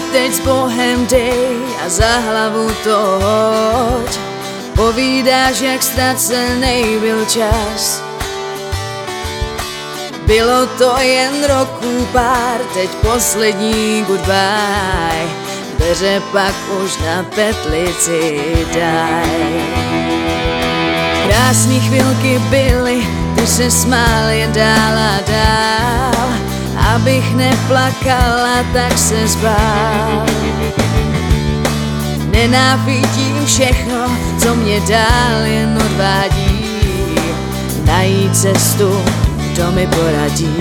teď s Bohem dej a za hlavu to hoď. Povídáš, jak ztracenej byl čas. Bylo to jen roku pár, teď poslední goodbye. Dveře pak už na petlici daj. Krásný chvilky byly, ty se smál jen dál a dál. Abych neplakala, tak se zbál. Nenávidím všechno, co mě dál jen odvádí. Najít cestu, kdo mi poradí.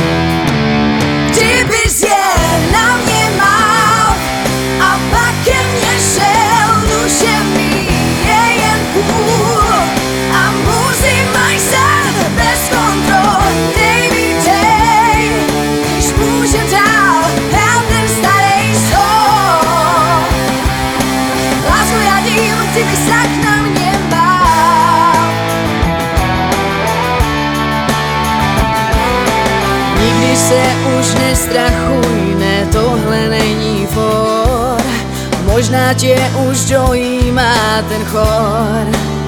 Kdybys jen na mě mal a pak ke mně šel, duše mi je jen půl a muzy mají sen bez kontrol. Dej mi dej, když můžem dál, hel ten starej stůl. Lásku já dím, ty bys tak na mě mal. Nikdy se už nestrachuj, ne, tohle není for. Možná tě už dojímá ten chor.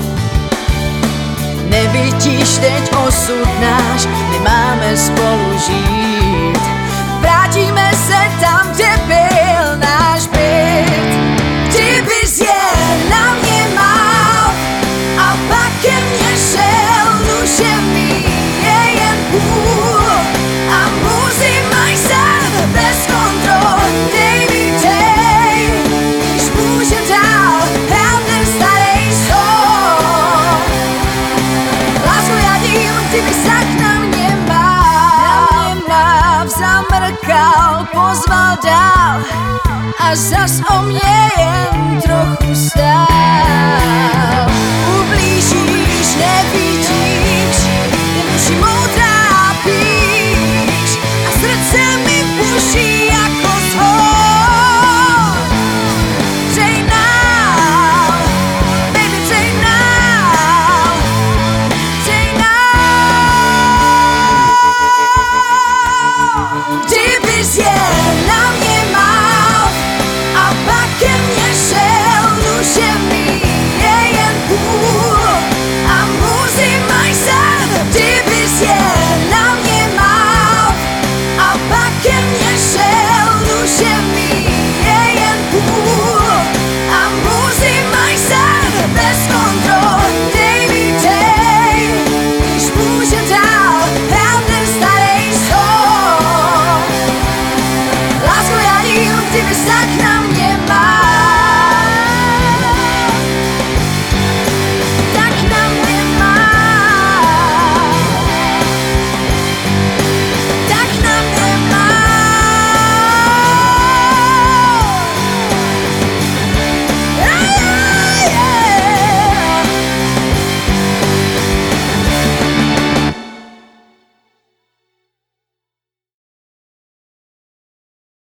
Nevidíš teď osud náš, nemáme spolu žít. Vrátíme se tam, kde byl náš byt. Kdybys jen na mě mal a pak ke mně šel, duše mi je jen půl a muzy mají sen bez kontrol. Dej mi dej, když můžem dál, hel ten starej stůl. Lásku já dím, ty bys tak na mě mal. Zamrkal, pozval dál a zas o mě jen trochu stál.